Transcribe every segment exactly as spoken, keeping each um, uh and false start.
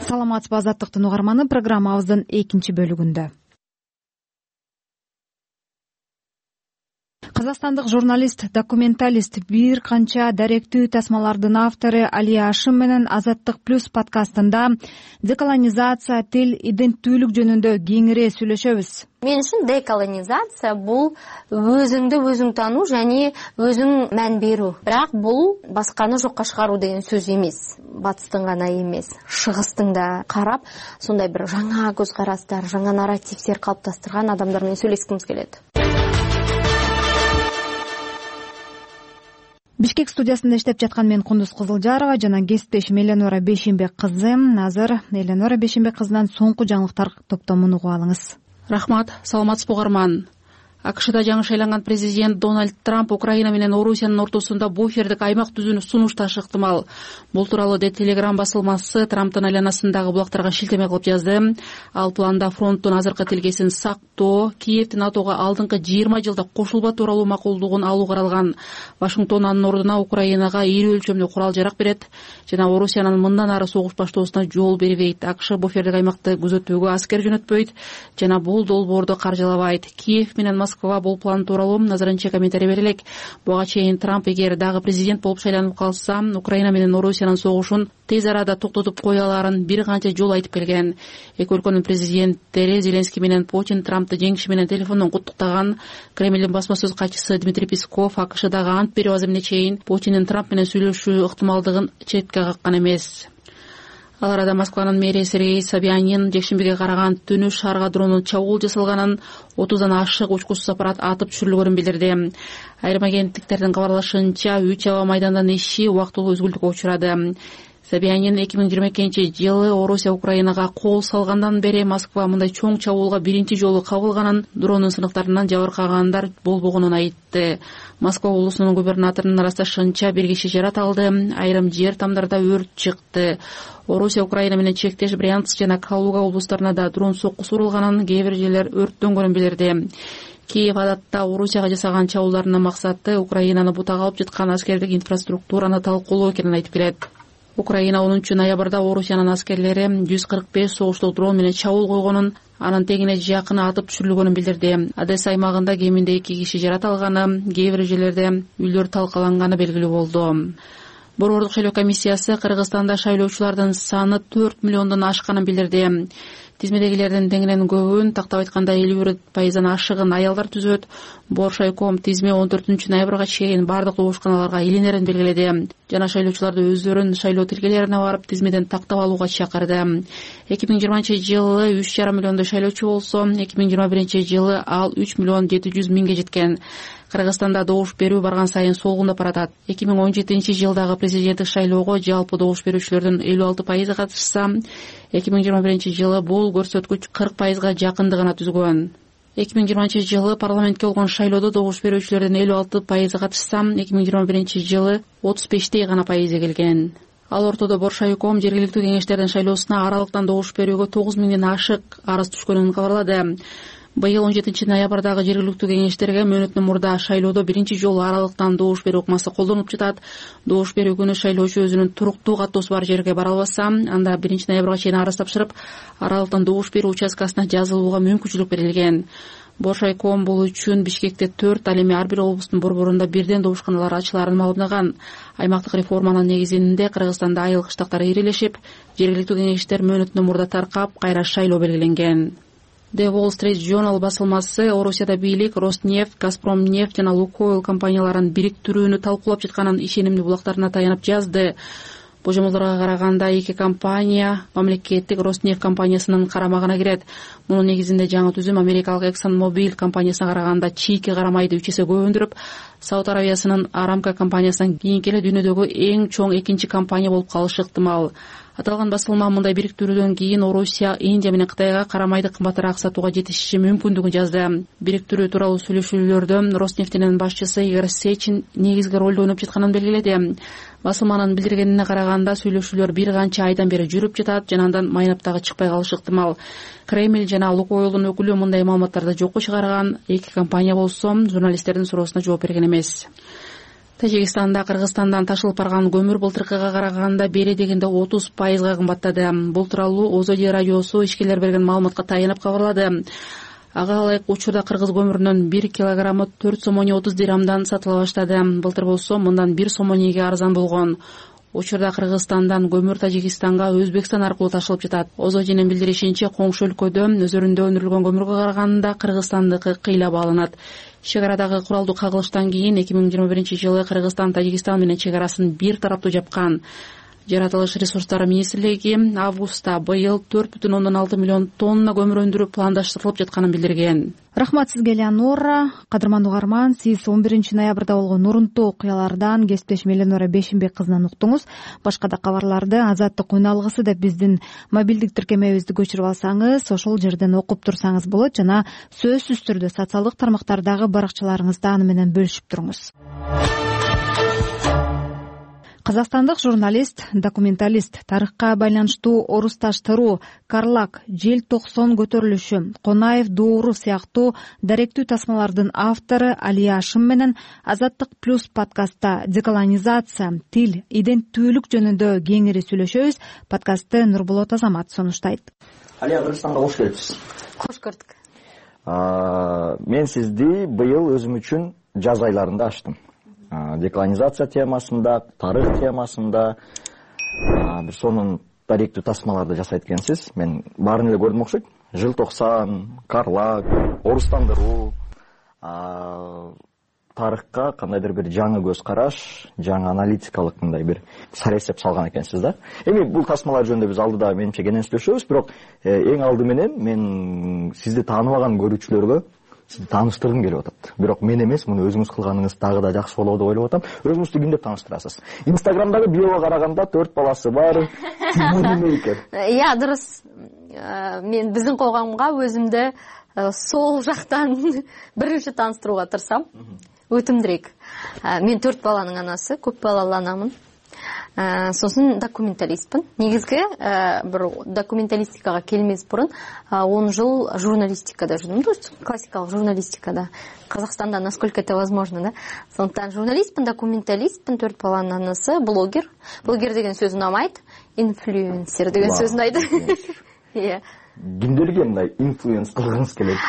Саламатсызбы азаттыктын угарманы, программабыздын экинчи бөлүгүндө. Казакстандык журналист, документалист, бир канча даректүү тасмалардын автору Алия Ашим менен Азаттык плюс подкастында деколонизация, тил, иденттүүлүк жөнүндө кеңири сүйлөшөбүз. Мен үчүн деколонизация бул өзүңдү өзүң таануу жана өзүң мән берүү. Бирок бул басканы жокко чыгаруу деген сөз эмес. Батыстын гана эмес, чыгыстын да карап, сондай бир жаңа көз карастар, жаңа нарративдер калыптастырган адамдар менен сүйлөшкүмүз келет. Бишкек студиясында иштеп жаткан мен Кундуз Кызылжарова жана кесиптешим Эленора Бешимбек кызы. Азыр Эленора Бешимбек кызынан соңку жаңылыктар топтомун угуп алыңыз. Рахмат, саламатсызбы угарман. АКШда жаңы шайланган президент Дональд Трамп Украина менен Орусиянын ортосунда буфердик аймак түзүүнү сунушташы ыктымал. Бул тууралуу The Telegram басылмасы Трамптын айланасындагы булактарга шилтеме кылып жазды. Ал планда фронттун азыркы тилкесин сактоо, Киевдин НАТОго алдыңкы жыйырма жылда кошулба тууралуу макулдугун алуу каралган. Вашингтон анын ордуна Украинага ири өлчөмдүү курал жарак берет жана Орусиянын мындан ары согуш баштоосуна жол бербейт. АКШ буфердик аймакты күзөтүүгө аскер жөнөтпөйт жана бул долбоорду каржылабайт. Киев менен Москва бул план тууралуу назарынча комментарий берелек. Буга чейин Трамп эгер дагы президент болуп шайланып калса, Украина менен Орусиянын согушун тез арада токтотуп кое аларын бир канча жолу айтып келген. Эки өлкөнүн президенттери Зеленский менен Путин Трампты жеңиши менен телефондон куттуктаган. Кремлдин басма сөз катчысы Дмитрий Песков АКШдагы ант берүү аземине чейин Путиндин Трамп менен сүйлөшүү ыктымалдыгын четке каккан эмес. Ал арада Москванын мэри Сергей Собянин жекшембиге караган түнү шаарга дронун чабуул жасалганын, отуздан ашык учкучсуз аппарат атып түшүрүлгөнүн билдирди. Айрым агенттиктердин кабарлашынча, үч аба майдандын иши убактылуу үзгүлтүккө учурады. Собянин эки миң жыйырма экинчи жылы Орусия Украинага кол салгандан бери Москва мындай чоң чабуулга биринчи жолу кабылганын, дронун сынактарынан жабыркагандар болбогонун айтты. Москва облусунун губернаторунун ырасташынча бир киши жаратылды, айрым жер тамдарда өрт чыкты. Орусия Украина менен чектеш Брянск жана Калуга облустарына да дрон соккусу урулганын, кээ бир жерлер өрттөнгөнүн билдирди. Киев адатта Орусияга жасаган чабуулдарынын максаты Украинаны бутага алып жаткан аскердик инфраструктураны талкуулоо экенин айтып келет. Украина онунчу ноябрда Орусиянын аскерлери жүз кырк беш согуштук дрон менен чабуул койгонун, анын тегине жакын атып түшүрүлгөнүн билдирди. Одесса аймагында кеминде эки киши жаратылганы, кээ бир жерлерде үйлөр талкаланганы белгилүү болду. Борбордук шайлоо комиссиясы Кыргызстанда шайлоочулардын саны төрт миллиондон ашканын билдирди. Тизмедегилердин теңинен көбүн, тактап айтканда элүү бир пайыздан ашыгын аялдар түзөт. Боршайком тизме он төртүнчү ноябрга чейин бардык добушканаларга илинерин белгиледи жана шайлоочуларды өздөрүн шайлоо тилкелерине барып тизмеден тактап алууга чакырды. эки миң жыйырманчы жылы үч жарым миллиондой шайлоочу болсо, эки миң жыйырма биринчи жылы ал үч миллион жети жүз миңге жеткен. Кыргызстанда добуш берүү барган сайын солгундап баратат. эки миң он жетинчи жылдагы президенттик шайлоого жалпы добуш берүүчүлөрдүн элүү алты пайызы катышса, эки миң жыйырма биринчи жылы бул көрсөткүч кырк пайызга жакындыгына түзгөн. эки миң жыйырманчы жылы парламентке болгон шайлоодо добуш берүүчүлөрдүн элүү алты пайызы катышса, эки миң жыйырма биринчи жылы отуз бештей гана пайызы келген. Ал ортодо Боршайком жергиликтүү кеңештердин шайлоосуна аралыктан добуш берүүгө тогуз миңден ашык арыз түшкөнүн кабарлады. Быйыл он жетинчи ноябрдагы жергиликтүү кеңештерге мөөнөттөн мурда шайлоодо биринчи жолу аралыктан добуш берүү ыкмасы колдонулуп жатат. Добуш берүү күнү шайлоочу өзүнүн туруктуу каттоосу бар жерге бара албаса, анда биринчи ноябрга чейин арыз тапшырып, аралыктан добуш берүү участкасына жазылууга мүмкүнчүлүк берилген. Боршайком бул үчүн Бишкекте төрт, ал эми ар бир облустун борборунда бирден добушканалар ачыларын маалымдаган. Аймактык реформанын негизинде Кыргызстанда айыл кыштактар ирилешип, жергиликтүү кеңештер мөөнөттөн мурда таркап, кайра шайлоо белгиленген. The Wall Street Journal басылмасы Орусияда бийлик Роснефть, Газпромнефть жана Лукойл компанияларын бириктирүүнү талкуулап жатканын ишенимдүү булактарына таянып жазды. Божомолдорго караганда эки компания мамлекеттик Роснефть компаниясынын карамагына кирет. Мунун негизинде жаңы түзүм Америкалык ExxonMobil компаниясына караганда чийки карамайды үч эсе көбүндүрүп, Сауд Аравиясынын Арамко компаниясынан кийинки эле дүйнөдөгү эң чоң экинчи компания болуп калышы ыктымал. Аталган басылма мындай бириктирүүдөн кийин Орусия, Индия менен Кытайга карамайды кымбатыраак сатууга жетишиши мүмкүндүгүн жазды. Бириктирүү тууралуу сүйлөшүүлөрдө Роснефтьтин башчысы Игорь Сечин негизги ролду ойноп жатканын белгиледи. Басылманын билдиргенине караганда сүйлөшүүлөр бир канча айдан бери жүрүп жатат жана андан майнап дагы чыкпай калышы ыктымал. Кремль жана Лукойлдун өкүлү мындай маалыматтарды жокко чыгарган, эки компания болсо журналисттердин суроосуна жооп берген эмес. Тажикстанда Кыргызстандан ташылып барган көмүр былтыркыга караганда бери дегенде отуз пайызга кымбаттады. Бул тууралуу Озоди радиосу ишкерлер берген маалыматка таянып кабарлады. Ага ылайык учурда кыргыз көмүрүнүн бир килограммы төрт сом он отуз дирhamдан сатыла баштады. Былтыр болсо мындан бир сом он эки арзан болгон. Учурда Кыргызстандан көмүр Тажикстанга Өзбекстан аркылуу ташылып жатат. Озодинин билдиришинче, коңшу өлкөдө өзөрүндө өндүрүлгөн көмүргө караганда Кыргызстандыкы кыйла бааланат. Чек арадагы куралдуу кагылыштан кийин эки миң жыйырма биринчи жылы Кыргызстан Тажикстан менен чек арасын бир тараптуу жапкан. Жаратылыш ресурстары министрлиги августта быйыл төрт бүтүн ондон алты миллион тонна көмүр өндүрүп пландаштырылып жатканын билдирген. Рахмат сизге, Леонора. Кадырман угарман, сиз он биринчи ноябрда болгон урунтуу окуялардан кесиптешим Эленора Бешимбек кызынан уктуңуз. Башка да кабарларды Азаттык үн алгысы деп биздин мобилдик тиркемебизди көчүрүп алсаңыз, ошол жерден окуп турсаңыз болот жана сөзсүз түрдө социалдык тармактардагы баракчаларыңызда аны менен бөлүшүп туруңуз. Казакстандык журналист, документалист, тарыхка байланыштуу орусташтыруу, Карлак, Жел токсон көтөрүлүшү, Конаев доору сыяктуу даректүү тасмалардын автору Алия Ашим менен Азаттык плюс подкастта деколонизация, тил, иденттүүлүк жөнүндө кеңири сүйлөшөбүз. Подкастты Нурболот Азамат сунуштайт. Алия, Кыргызстанга кош келипсиз. Кош көрдүк. Мен сизди быйыл өзүм үчүн жаз айларында ачтым. Деколонизация темасында, тарых темасында бир сонун даректүү тасмаларды жасайт экенсиз. Мен баарын эле көрдүм окшойт. Жыл токсон, Карлак, орустандыруу, тарыхка кандайдыр бир жаңы көз караш, жаңы аналитикалык мындай бир саресеп салган экенсиз да. Эми бул тасмалар жөнүндө биз алдыда менимче кенен сүйлөшөбүз, бирок эң алды менен мен сизди тааныбаган көрүүчүлөргө сизди тааныштыргым келип атат. Бирок мен эмес, муну өзүңүз кылганыңыз дагы да жакшы болот деп ойлоп атам. Өзүңүздү ким деп тааныштырасыз? Инстаграмдагы биого караганда төрт баласы бар. Иә, дурус. Мен биздин койгонго өзүмдү сол жактан биринчи тааныштырууга тырысам. Өтүмдүрөөк. Мен төрт баланын анасы, көп балалуу анамын. Сосын документалистпин. Негизги бир документалистикага келмес бурун он жыл журналистикада жүрдүм. То есть классикалык журналистикада. Казакстанда насколько это возможно, да? Сондықтан журналистпин, документалистпин, төрт баланын анасы, блогер. Блогер деген сөз унамайт, инфлюенсер деген сөз унайды. Иә. Кимдерге мындай инфлюенс кылгыңыз келет?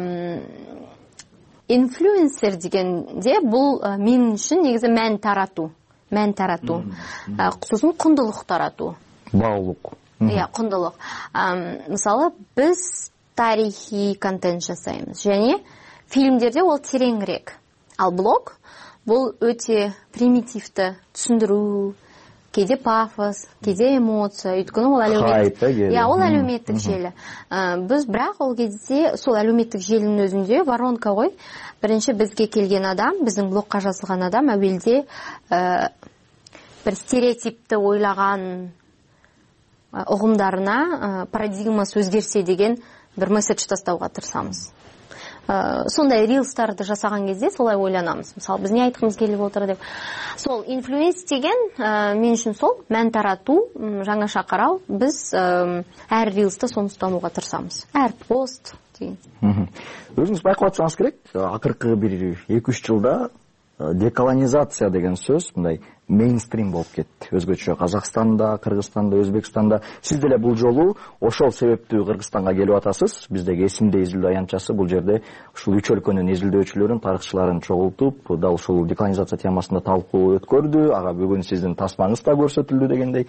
Инфлюенсер дегенде бул мен үчүн негизи мән таратуу. Мән таратуу. Сосын кундулук таратуу. Баалык. Иә, кундулук. Мисалы, биз тарихи контент жасайбыз. Және фильмдерде ол тереңирээк. Ал блог бул өтө примитивді түшүндүрүү, кейде пафос, кейде эмоция, өйткөнү ол әлеуметтик. Иә, ол әлеуметтик желі. Біз бірақ ол кезде сол әлеуметтик желінің өзүндө воронка ғой. Бірінші бізге келген адам, біздің блогқа жазылған адам әуелде бір стереотипті ойлаған ұғымдарына парадигмасы өзгерсе деген бір месседж тастауға тырысамыз. Сондай рилстарды жасаған кезде солай ойланамыз. Мысалы, біз не айтқымыз келіп отыр деп. Сол инфлюенс деген мен үшін сол мән тарату, жаңаша қарау. Біз әр рилсты соны ұстануға тырысамыз. Әр пост деген. Өзіңіз байқап атсаңыз керек, акыркы бир эки үч жылда деколонизация деген сөз мындай мейнстрим болуп кетти. Өзгөчө Казакстанда, Кыргызстанда, Өзбекстанда. Сиз деле бул жолу ошол себептүү Кыргызстанга келип атасыз. Биздеги эсимде изилдөө аянтчасы бул жерде ушул үч өлкөнүн изилдөөчүлөрүн, тарыхчыларын чогултуп, дал ушул деколонизация темасында талкуу өткөрдү. Ага бүгүн сиздин тасмаңыз да көрсөтүлдү дегендей.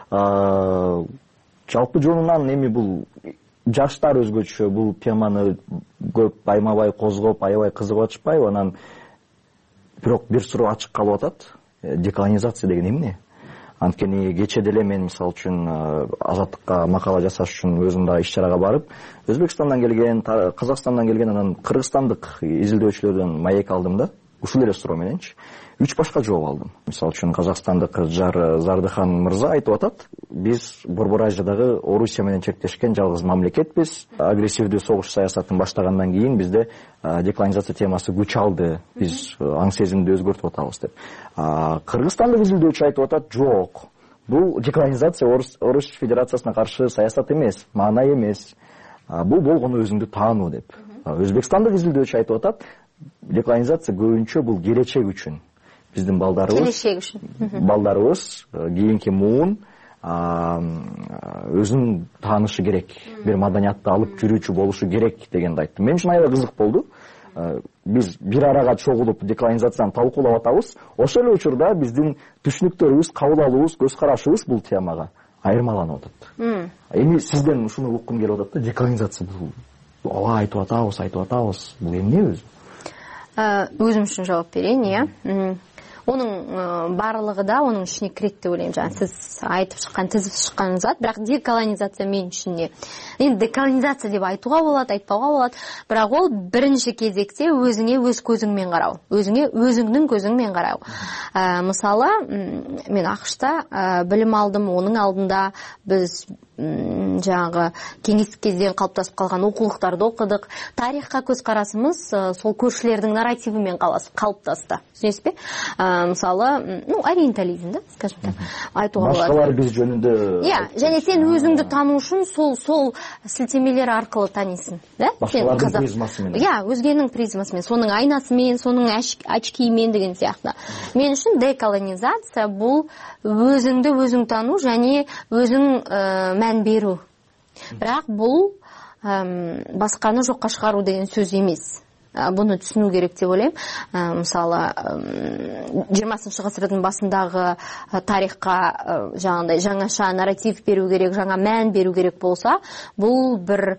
Жалпы жонунан эми бул жаштар өзгөчө бул теманы көп баймабай козгоп, аябай кызыгып атышпайбы? Анан бирок бир суроо ачык калып атат. Деколонизация деген эмне? Анткени кече деле мен мисалы үчүн Азаттыкка макала жасаш үчүн өзүм да иш-чарага барып, Өзбекстандан келген, Казакстандан келген, анан кыргызстандык изилдөөчүлөрдөн маек алдым да. Ушул эле суроо мененчи үч башка жооп алдым. Мисалы үчүн Казакстандык Жар Зардыхан мырза айтып атат, биз Борбор Азиядагы Орусия менен чектешкен жалгыз мамлекетпиз. Агрессивдүү согуш саясатын баштагандан кийин бизде деколонизация темасы күч алды. Биз аң сезимди өзгөртүп атабыз деп. Кыргызстандык изилдөөчү айтып атат, жок. Бул деколонизация Орус Федерациясына каршы саясат эмес, маана эмес. Бул болгону өзүңдү таануу деп. Өзбекстандык изилдөөчү айтып атат, деколонизация көбүнчө бул келечек үчүн. биздин балдарыбыз, келешек үчүн балдарыбыз, кийинки муун өзүн таанышы керек, бир маданиятты алып жүрүүчү болушу керек дегенди айттым. Мен үчүн аябай кызык болду. Биз бир арага чогулуп деколонизацияны талкуулап атабыз. Ошол эле учурда биздин түшүнүктөрүбүз, кабыл алуубуз, көз карашыбыз бул темага айырмаланып атат. Эми сизден ушуну уккум келип атат да, деколонизация бул ооба айтып атабыз, айтып атабыз. Бул эмне өзү? Өзүм үчүн жооп берейин, э. Onun барлығы да оның ішіне кіреді деп ойлаймын. Жаңа сіз айтып шыққан, тізіп шыққан зат, бірақ деколонизация мен үшін не? Енді деколонизация деп айтуға болады, айтпауға болады, бірақ ол бірінші кезекте өзіңе өз көзіңмен қарау, өзіңе өзіңнің көзіңмен қарау. Мысалы, мен ақшта білім алдым, оның алдында біз жаңағы кеңестік кезден қалыптасып қалған оқулықтарды оқыдық. Тарихқа көз қарасымыз сол көршілердің нарративімен қалыптасты. Түсінесіз бе? Мысалы, ну, ориентализм, да, скажем так, айтуға болады. Башқалар біз жөнінде. Иә, және сен өзіңді тану үшін сол сол сілтемелер арқылы танисың, да? Башқалардың призмасымен. Иә, өзгенің призмасымен, соның айнасымен, соның очкимен деген сияқты. Мен үшін деколонизация бұл өзіңді өзің тану және өзің мән беру. Бірақ бұл басқаны жоққа шығару деген сөз емес. Бұны түсіну керек деп ойлаймын. Мысалы, жиырмасыншы ғасырдың басындағы тарихқа жаңағыдай жаңаша нарратив беру керек, жаңа мән беру керек болса, бұл бір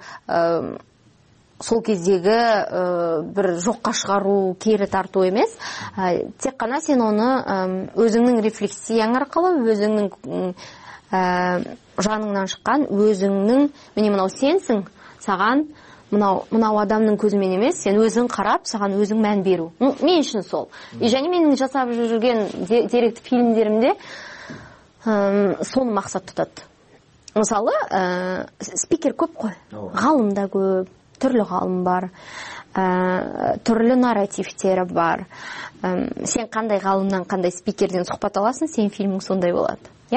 сол кездегі бір жоққа шығару, кері тарту емес. Тек қана сен оны өзіңнің рефлексияң арқылы, өзіңнің жаныңнан шыққан, өзіңнің, міне мынау сенсің, саған Мынау, мынау адамның көзімен емес, сен өзің қарап, саған өзің мән беру. Мен үшін сол. И және менің жасап жүрген деректі фильмдерімде соны мақсат тұтады. Мысалы, спикер көп қой. Ғалым да көп, түрлі ғалым бар, түрлі нарративтері бар. Сен қандай ғалымнан, қандай спикерден сұхбат аласың, сен фильмің сондай болады.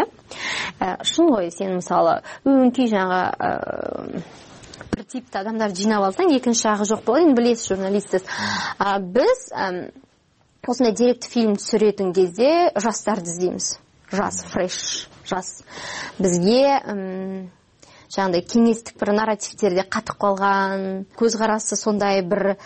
Шын ғой, сен мысалы, өңкей жаңағы бір типті адамдар жинап алсаң, екінші жағы жоқ болады. Енді білесіз, журналистсіз. Біз осындай деректі фильм түсіретін кезде жастарды іздейміз. Жас, фреш, жас. Бізге жаңағыдай кеңестік бір нарративтерде қатып қалған, көзқарасы сондай бір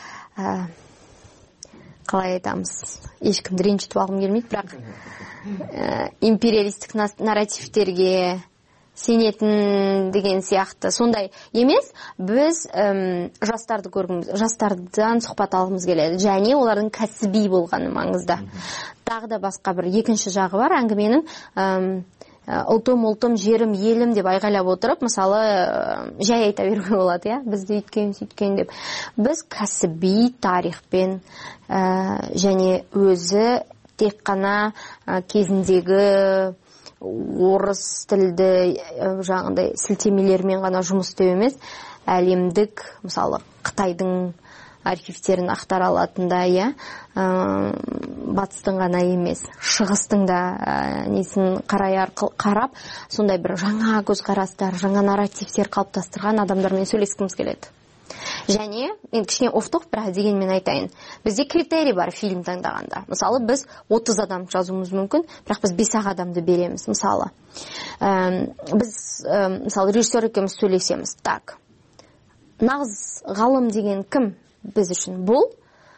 қалай айтамыз, ешкімді ренжітіп алғым келмейді, бірақ империалистік нарративтерге сенетін деген сияқты сондай емес. Біз жастарды көргіміз, жастардан сұхбат алғымыз келеді, және олардың кәсіби болғаны маңызды. Тағы да басқа бір екінші жағы бар, әңгіменің ұлтым, ұлтым, жерім, елім деп айғайлап отырып, мысалы, жай айта беруге болады, иә, бізді үйткен, сөйткен деп. Біз кәсіби тарихпен және өзі тек қана кезіндегі орыс тілді жаңағыдай сілтемелермен ғана жұмыс істеу емес, әлемдік, мысалы, Қытайдың архивтерін ақтара алатындай, иә, батыстың ғана емес, шығыстың да несін қарай арқылы қарап, сондай бір жаңа көзқарастар, жаңа нарративтер қалыптастырған адамдармен сөйлескіміз келеді. Және, мен кішкене офтоп бірақ дегенмен айтайын, бізде критерий бар фильм таңдағанда. Мысалы, біз отыз адам жазуымыз мүмкін, бірақ біз бес ақ адамды береміз. Мысалы, біз, мысалы, режиссер екеуміз сөйлесеміз. Так, нағыз ғалым деген кім біз үшін? Бұл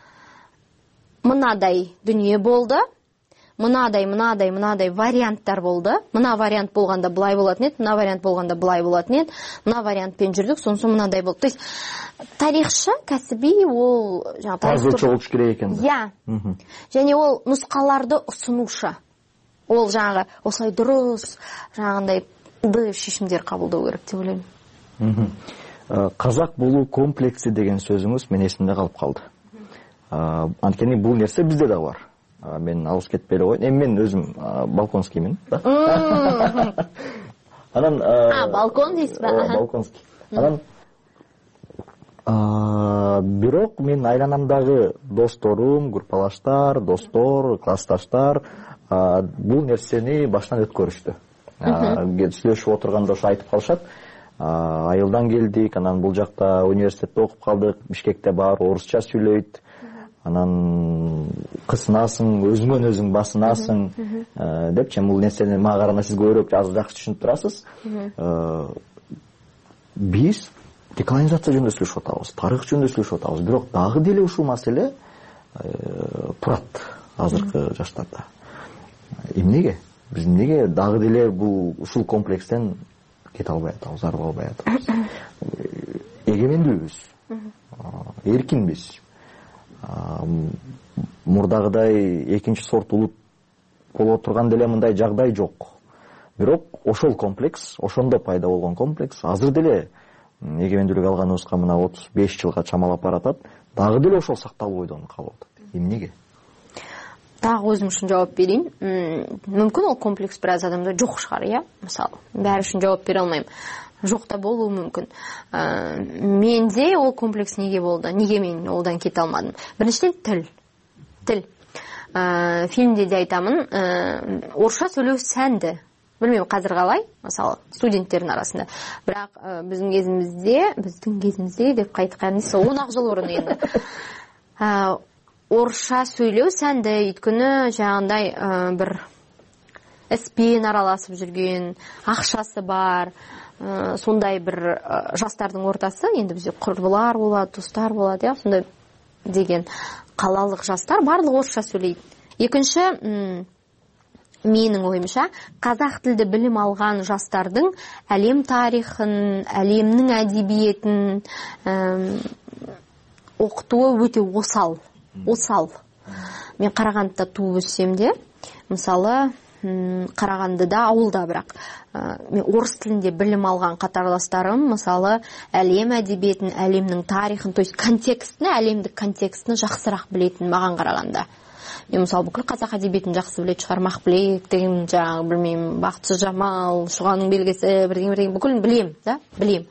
мынадай дүние болды, мынадай, мынадай, мынадай варианттар болды. Мына вариант болғанда былай болатын еді, мына вариант болғанда былай болатын еді, мына вариантпен жүрдік, сонысы мынадай болды. То есть, тарихшы, кәсіби, ол жазушы болуш керек екен. Иә. Және ол нұсқаларды ұсынушы. Ол жаңағы осылай дұрыс, жаңағындай шешімдер қабылдау керек деп ойлаймын. Қазақ болу комплексы деген сөзіңіз мен есімде қалып қалды. Анткени бұл нәрсе бізде де бар. Мен алыс кетпелі ғой. Эми мен өзім балконскиймін. Анан балкон дейсіз ба? Балконский. Анан бирок мен айланамдагы досторум, группалаштар, достор, классташтар бул нерсени баштан өткөрүштү. Сүйлөшүп отурганда ошо айтып калышат. Айылдан келдик, анан бул жакта университетте окуп калдык, Бишкекте бар, орусча сүйлөйт. анан кысынасың, өзүңөн өзүң басынасың депчи. Бул нерсени мага караганда сиз көбүрөөк азыр жакшы түшүнүп турасыз. Биз деколонизация жөнүндө сүйлөшүп атабыз, тарых жөнүндө сүйлөшүп атабыз, бирок дагы деле ушул маселе турат азыркы жаштарда. Эмнеге? Биз эмнеге дагы деле бул ушул комплекстен кете албай атабыз, арыла албай атабыз? Эгемендүүбүз, эркинбиз. Мурдагыдай экинчи сорт улут боло турган деле мындай жагдай жок. Бирок ошол комплекс, ошондо пайда болгон комплекс азыр деле эгемендүүлүк алганыбызга мына отуз беш жылга чамалап баратат, дагы деле ошол сакталып ойдон калып атат. Эмнеге? Дагы өзүм үчүн жооп берейин. Мүмкүн ол комплекс бир аз адамда жок шыгар, э? Мисалы, баары үчүн жооп бере алмайм. Жок да болуу мүмкүн. Менде ол комплекс неге болду? Неге мен олдан кете алмадым? Биринчиден тил. Тил. Фильмде де айтамын, орысша сөйлөө сәнді. Білмеймін қазір қалай, мысалы, студенттердің арасында. Бірақ біздің кезімізде, біздің кезімізде деп қайтқан несі, он ақ жыл бұрын енді. Орысша сөйлеу сәнді, өйткені жаңағындай бір іспен араласып жүрген, ақшасы бар, сондай бір жастардың ортасы, енді бізде құрбылар болады, достар болады, сондай деген қалалық жастар барлығы орысша сөйлейді. Екінші, менің ойымша, қазақ тілді білім алған жастардың әлем тарихын, әлемнің әдебиетін оқытуы өте осал. Осал. Мен Қарағандыда туып өссем де, мысалы, Қарағандыда ауылда бірақ мен орыс тілінде білім алған қатарластарым, мысалы, әлем әдебиетін, әлемнің тарихын, то есть контекстіні, әлемдік контекстіні жақсырақ білетін маған қарағанда. Мен мысалы бүкіл қазақ әдебиетін жақсы білетін шығар, Мақбілек деген, жаңағы білмеймін, Бақытсыз Жамал, Шұғаның белгісі, бірдеңе бірдеңе бүкілін білем, да, білем.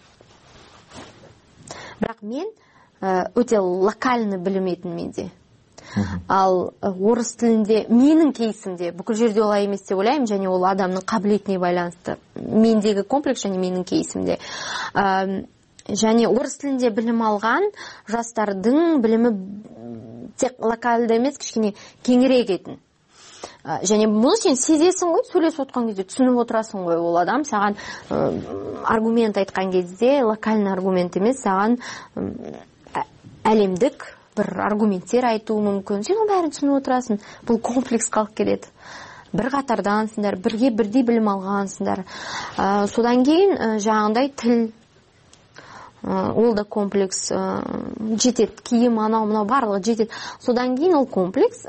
Бірақ мен өте локальны білмейтін менде. Ал орыс тілінде менің кейсімде бүкіл жерде олай емес деп ойлаймын, және ол адамның қабілетіне байланысты. Мендегі комплекс және менің кейсімде. Және орыс тілінде білім алған жастардың білімі тек локалды емес, кішкене кеңірек етін. Және бұны сен сезесің ғой, сөйлесіп отқан кезде түсініп отырасың ғой, ол адам саған аргумент айтқан кезде, локальный аргумент емес, саған әлемдік бір аргументтер айтуы мүмкін. Сен ол бәрін түсініп отырасың. Бұл комплекс қалып келеді. Бір қатардансыңдар, бірге бірдей білім алғансыңдар. Содан кейін жаңағындай тіл, ол да комплекс жетеді. Киім, анау, мынау барлығы жетеді. Содан кейін ол комплекс,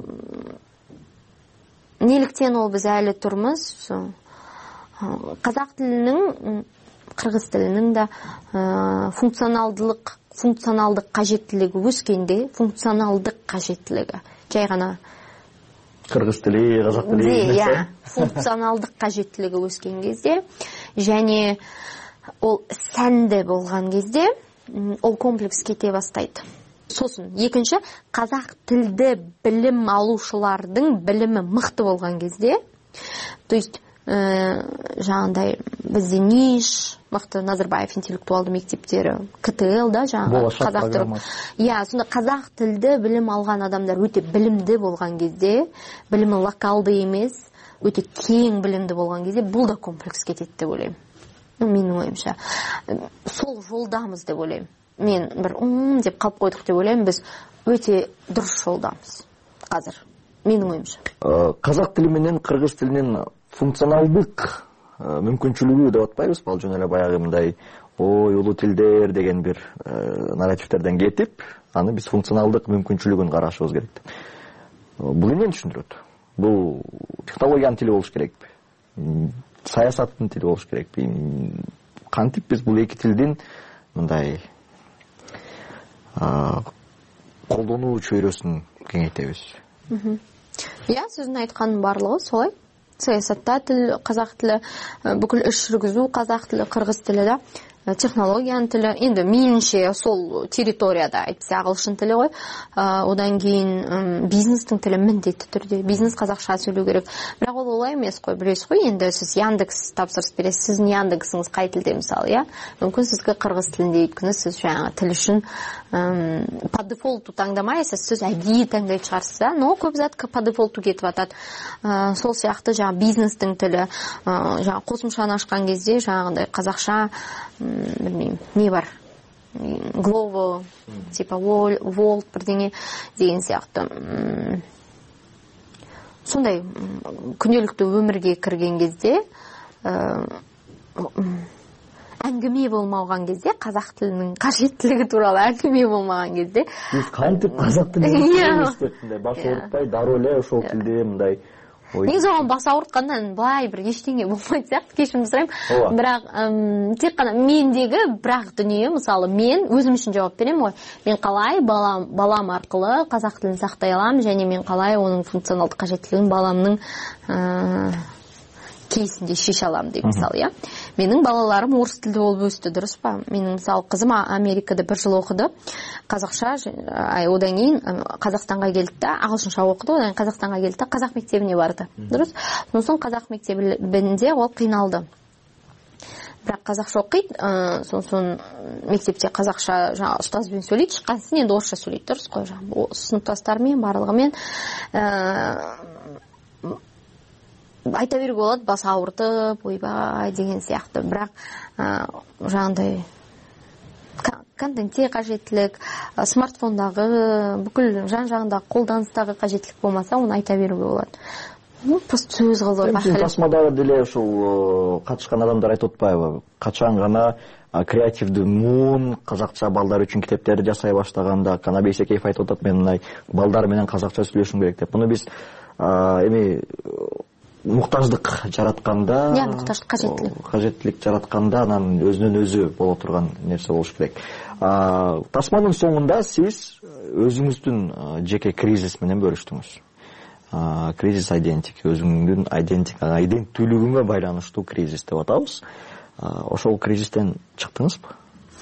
неліктен ол біз әлі тұрмыз? Қазақ тілінің, қырғыз тілінің да функционалдылық функционалдық қажеттілігі өскенде, функционалдық қажеттілігі. Жай ғана қырғыз тілі, қазақ тілі емес. Функционалдық қажеттілігі өскен кезде, және ол сәнді болған кезде, ол комплекс кете бастайды. Сосын, екінші, қазақ тілді білім алушылардың білімі мықты болған кезде, то есть, жаңағындай бізде НИШ, мықты Назарбаев интеллектуалды мектептері, КТЛ да, жаңағы қазақ тілі. Иә, сонда қазақ тілді білім алған адамдар өте білімді болған кезде, білімі локалды емес, өте кең білімді болған кезде, бұл да комплекс кетеді деп ойлаймын. Менің ойымша. Сол жолдамыз деп ойлаймын. Мен бір ұм деп қалып қойдық деп ойлаймын, біз өте дұрыс жолдамыз қазір. Менің ойымша. Қазақ тілі менен қырғыз тілінен функционалдық мүмкіншілігі деп атпайбыз, ал жөн эле баягы мындай ой улуу тилдер деген бир нарративтерден кетип, аны биз функционалдык мүмкүнчүлүгүн карашыбыз керек. Бул эмнени түшүндүрөт? Бул технологиянын тили болуш керекпи? Саясаттын тили болуш керекпи? Кантип биз бул эки тилдин мындай колдонуу чөйрөсүн кеңейтебиз? Иә, сөздің айтқанның барлығы солай. Саясатта тіл, қазақ тілі, бүкіл іс жүргізу, қазақ тілі, қырғыз тілі да. технологияның тілі, енді меніңше сол территорияда әйтпесе ағылшын тілі ғой. Одан кейін бизнестің тілі міндетті түрде. Бизнес қазақша сөйлеу керек. Бірақ ол олай емес қой, білесіз ғой, енді сіз Яндекс тапсырыс бересіз, сіздің Яндексіңіз қай тілде мысалы, иә? Мүмкін сізге қырғыз тілінде, өйткені сіз жаңа тіл үшін по дефолту таңдамайсыз, сіз әдейі таңдайтын шығарсыз, да? Но көп зат по дефолту кетіп жатады. Сол сияқты жаңа бизнестің тілі, жаңа қосымшаны ашқан кезде жаңағындай қазақша білмеймін, не бар? Global, типа World бірдеңе деген сияқты. Сондай күнделікті өмірге кірген кезде, әңгіме болмаған кезде, қазақ тілінің қажеттілігі туралы әңгіме болмаған кезде. Біз қайтып қазақ тілін баш ауыртпай, дароле ошол тілде мындай. Негізі оған бас ауыртқаннан былай бір ештеңе болмайды сияқты, кешірім сұраймын. Бірақ тек қана мендегі бірақ дүние, мысалы, мен өзім үшін жауап беремін ғой. Мен қалай балам арқылы қазақ тілін сақтай аламын, және мен қалай оның функционалды қажеттілігін баламның кейсінде шеше аламын деп, мысалы, иә. Менің балаларым орыс тілді болып өсті, дұрыс па? Менің, мысалы, қызым Америкада бір жыл оқыды, қазақша, одан кейін Қазақстанға келді да, ағылшынша оқыды, одан кейін Қазақстанға келді да, қазақ мектебіне барды, дұрыс? Сосын қазақ мектебінде ол қиналды. Бірақ қазақша оқиды, сосын мектепте қазақша жаңа ұстазбен сөйлейді, шыққасын енді орысша сөйлейді, дұрыс қой, жаңа сыныптастарымен, барлығымен айта беруге болады, бас ауыртып, ойбай деген сияқты. Бірақ жаңағындай контентте қажеттілік, смартфондағы, бүкіл жан-жағындағы қолданыстағы қажеттілік болмаса, оны айта беруге болады. Ну, просто сөз қылды. Тасмадағы деле ушул катышкан адамдар айтып отпайбы? Качан гана креативдүү муун казакча балдар үчүн китептерди жасай баштаганда, Канабек Бейсекеев айтып атат, мен мындай балдар менен казакча сүйлөшүм керек деп. Муну биз эми муктаждык жаратканда, я муктаждык кажеттилик кажеттилик жаратканда анан өзүнөн өзү боло турган нерсе болуш керек. Тасманын соңунда сиз өзүңүздүн жеке кризис менен бөлүштүңүз. Кризис айдентик, өзүңдүн айдентикага, айденттүүлүгүңө байланыштуу кризис деп атабыз. Ошол кризистен чыктыңызбы?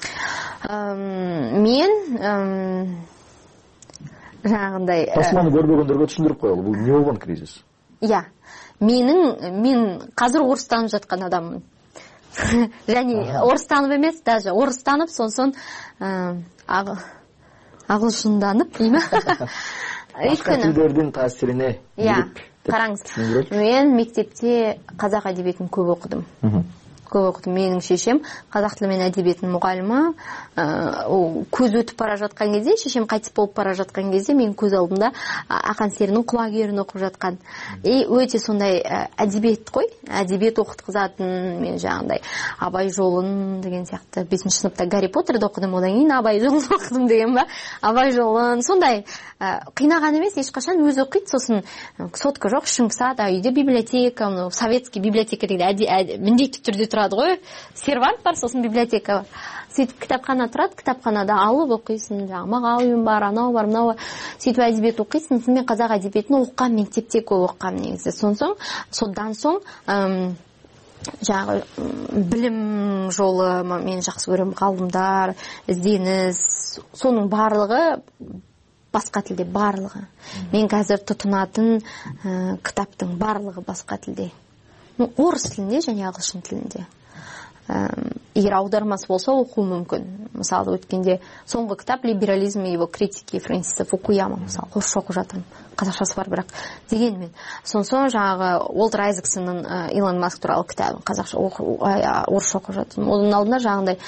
Мен жанагындай Тасманы көрбөгөндөргө түшүндүрүп коелу, бул эмне болгон кризис? Иә. Менің, мен қазір орыстанып жатқан адаммын. Және орыстанып емес, даже орыстанып, сонсон ағылшынданып, деймі? Басқа тілдердің таасирине кирип. Қараңыз, мен мектепте қазақ әдебиетін көп оқыдым. Көп оқыдым. Менің шешем қазақ тілі мен әдебиетінің мұғалімі. Көз өтіп бара жатқан кезде, шешем қайтыс болып бара жатқан кезде, мен көз алдымда Ақан серінің құлагерін оқып жатқан. И өте сондай әдебиет қой, әдебиет оқытқызатын, мен жаңағындай Абай жолын деген сияқты, бесінші сыныпта Гарри Поттерді оқыдым, одан кейін Абай жолын оқыдым деген ба? Абай жолын, сондай қинаған емес, ешқашан өзі оқиды, сосын сотка жоқ, ішім пысады, үйде библиотека, советский библиотека деген міндетті түрде тұрады ғой, сервант бар, сосын библиотека бар. Сөйтіп кітапхана тұрады, кітапханада алып оқисың, жаңағы Мағауин бар, анау бар, мынау бар. Сөйтіп әдебиет оқисың, мен қазақ әдебиетін оққан, мектепте көп оққам негізі. Содан содан соң жаңағы білім жолы мен жақсы көремін, ғалымдар, ізденіс, соның барлығы басқа тілде, барлығы. Мен қазір тұтынатын кітаптың барлығы басқа тілде. Орыс тілінде және ағылшын тілінде. Егер аудармасы болса оқу мүмкін. Мысалы, өткенде соңғы кітап «Либерализм и его критики» Фрэнсиса Фукуяма, мысалы, орысша оқып жатырмын. Қазақшасы бар, бірақ дегенмен. Сонсон жаңағы Уолтер Айзексонның Илон Маск туралы кітабын қазақша орысша оқып жатырмын. Оның алдында жаңағындай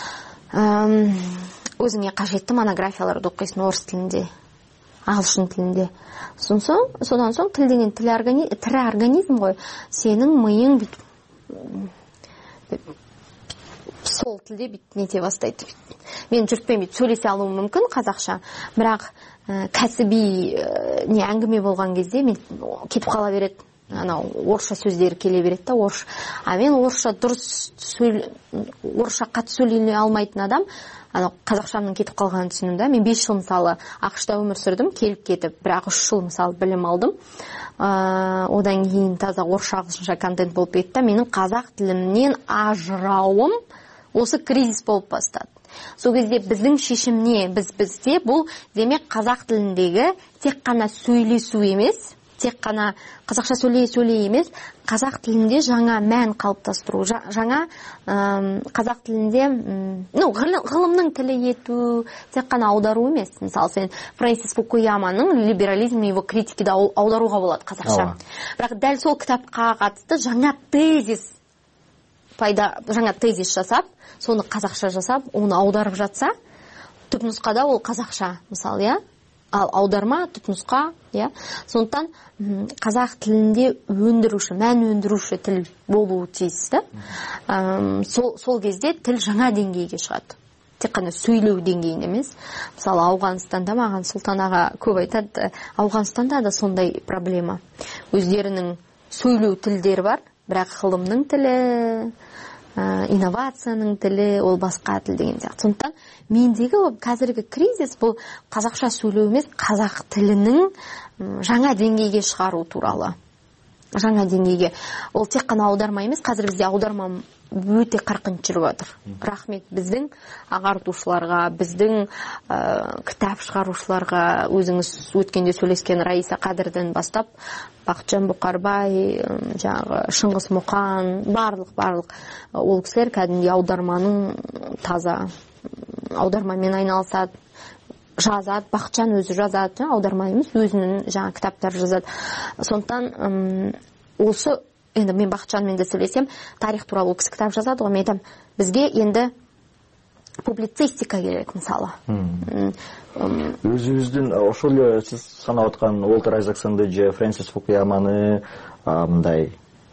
өзіңе қажетті монографияларды оқисың орыс тілінде, ағылшын тілінде. Содан соң тіл деген тірі организм ғой, сенің миың сол тілде бит нете бастайды. Мен жұртпен бит сөйлесе алуым мүмкін қазақша, бірақ кәсіби не әңгіме болған кезде мен кетіп қала береді. Анау орысша сөздері келе береді да, орысша. А мен орысша дұрыс орысша қатты сөйлей алмайтын адам, анау қазақшамның кетіп қалғанын түсіндім да. Мен бес жыл мысалы ақш-та өмір сүрдім, келіп кетіп, бірақ үш жыл мысалы білім алдым. Одан кейін таза орысша ағылшынша контент болып кетті. Менің қазақ тілімнен ажырауым осы кризис болып бастады. Сол кезде біздің шешім не? Біз бізде бұл демек қазақ тіліндегі тек қана сөйлесу емес, тек қана қазақша сөйлей сөйлей емес, қазақ тілінде жаңа мән қалыптастыру, жаңа қазақ тілінде ну, ғылымның тілі ету, тек қана аудару емес. Мысалы, сен Фрэнсис Фукуяманың «Либерализм и его критики» да аударуға болады қазақша. Бірақ дәл сол кітапқа қатысты жаңа тезис пайда, жаңа тезис жасап, соны қазақша жасап, оны аударып жатса, түпнұсқада ол қазақша, мысалы, я? Ал аударма, түпнұсқа, я? Сондықтан қазақ тілінде өндіруші, мән өндіруші тіл болуы тиіс, да? Сол, сол кезде тіл жаңа деңгейге шығады. Тек қана сөйлеу деңгейінде емес. Мысалы, Ауғанстанда маған Сұлтан аға көп айтады, Ауғанстанда да сондай проблема. Өздерінің сөйлеу тілдері бар, бірақ ғылымның тілі, инновацияның тілі, ол басқа тіл деген сияқты. Сондықтан мендегі қазіргі кризис бұл қазақша сөйлеу емес, қазақ тілінің жаңа деңгейге шығару туралы. Жаңа деңгейге. Ол тек қана аударма емес, қазір бізде аударма өте қарқынды жүріп жатыр. Рахмет біздің ағартушыларға, біздің ә, кітап шығарушыларға, өзіңіз өткенде сөйлескен Раиса Қадырдан бастап, Бақытжан Бұқарбай, жаңағы Шыңғыс Мұқан, барлық барлық ол кісілер кәдімгідей аударманың таза аудармамен айналысады, жазады. Бақытжан өзі жазады, аударма емес, өзінің жаңа кітаптар жазады. Сондықтан осы енді мен Бақытжанмен де сөйлесем, тарих туралы ол кісі кітап жазады ғой, мен айтамын, бізге енді публицистика керек, мысалы. Өзіңіздің ошол эле сиз санап аткан Уолтер Айзексонду же Фрэнсис Фукуяманы мындай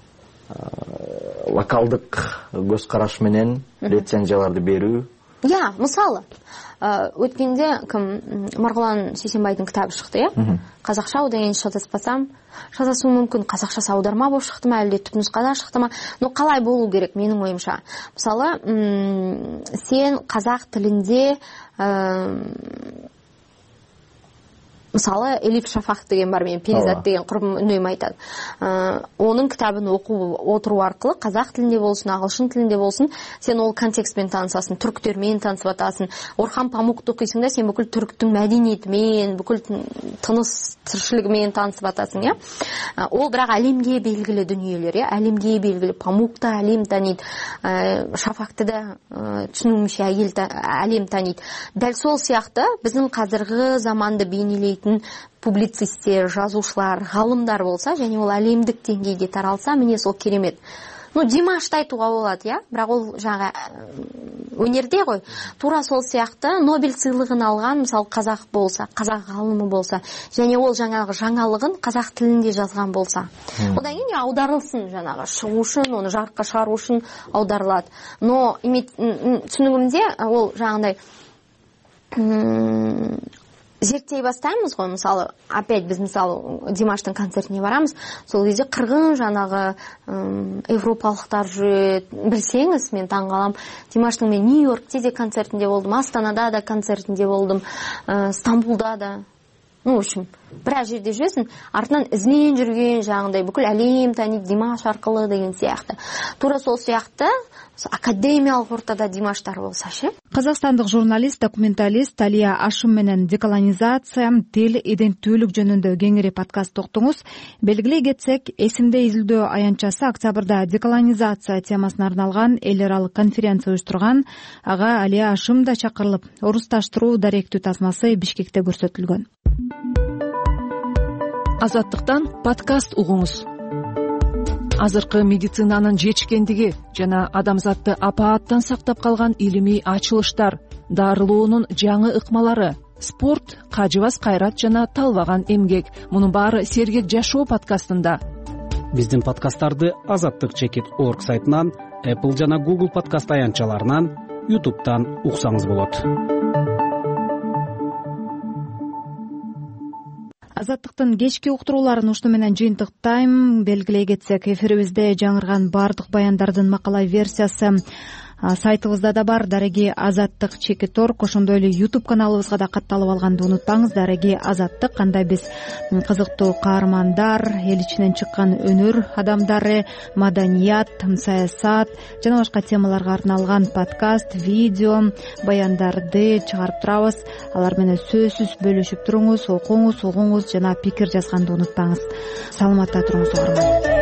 локалдык көз караш менен рецензияларды берүү. Я, мысалы, өткенде кім Марғұлан Сейсенбайдың кітабы шықты, я? Қазақша, одан кейін шатаспасам, шатасуы мүмкін, қазақшасы аударма болып шықты ма, әлде түпнұсқада шықты ма? Но қалай болу керек менің ойымша? Мысалы, сен қазақ тілінде мысалы, Элиф Шафақ деген бар, мен Перизат деген құрбым үнемі айтады. Оның кітабын оқу отыру арқылы қазақ тілінде болсын, ағылшын тілінде болсын, сен ол контекстпен танысасың, түріктермен танысып атасың. Орхан Памукты оқисың да, сен бүкіл түріктің мәдениетімен, бүкіл тыныс тіршілігімен танысып атасың, я? Ол бірақ әлемге белгілі дүниелер, я? Әлемге белгілі. Памукты әлем таниды, Шафақты да түсінуімше әлем таниды. Дәл сол сияқты біздің қазіргі заманды бейнелейтін публицистер, жазушылар, ғалымдар болса, және ол әлемдік деңгейде таралса, міне сол керемет. Ну, Димашты айтуға болады, я? Бірақ ол жаңа өнерде ғой. Тура сол сияқты Нобель сыйлығын алған, мысалы, қазақ болса, қазақ ғалымы болса, және ол жаңағы жаңалығын қазақ тілінде жазған болса. Одан кейін аударылсын жаңағы, шығу үшін, оны жарыққа шығару үшін аударылады. Но түсінігімде ол жаңағындай зерттей бастаймыз ғой, мысалы, опять біз мысалы Димаштың концертіне барамыз, сол кезде қырғын жаңағы европалықтар жүреді, білсеңіз, мен таңғалам. Димаштың мен Нью-Йоркте де концертінде болдым, Астанада да концертінде болдым, Стамбулда да. Ну, в общем, біраз жерде жүресің, артынан ізінен жүрген жаңағындай бүкіл әлем таниды Димаш арқылы деген сияқты. Тура сол сияқты академиялық ортада Димаштар болса ше. Қазақстандық журналист, документалист Алия Ашым менен деколонизация, тил, иденттүүлүк жөнүндө кеңири подкаст токтуңуз. Белгилей кетсек, эсимде изилдөө аянтчасы октябрда деколонизация темасына арналган эл аралык конференция уюштурган. Ага Алия Ашым да чакырылып, орусташтыруу даректүү тасмасы Бишкекте көрсөтүлгөн. Азаттыктан подкаст угуңуз. Азыркы медицинанын жетишкендиги жана адамзатты апааттан сактап калган илимий ачылыштар, дарылоонун жаңы ыкмалары, спорт, кажыбас кайрат жана талбаган эмгек. Мунун баары сергек жашоо подкастында. Биздин подкасттарды азаттык чекит орг сайтынан, Apple жана Google подкаст аянтчаларынан, YouTube'дан уксаңыз болот. Азаттыктын кечки уктурууларын ушуну менен жыйынтыктайм. Белгилей кетсек, эфирибизде жаңырган бардык баяндардын макала версиясы сайтыбызда да бар, дареги азаттык чекит орг. Ошондой эле ютуб каналыбызга да катталып алганды унутпаңыз, дареги азаттык. Кандай биз кызыктуу каармандар, эл ичинен чыккан өнөр адамдары, маданият, саясат жана башка темаларга арналган подкаст, видео, баяндарды чыгарып турабыз. Алар менен сөзсүз бөлүшүп туруңуз, окуңуз, угуңуз жана пикир жазганды унутпаңыз. Саламатта туруңуз угарман.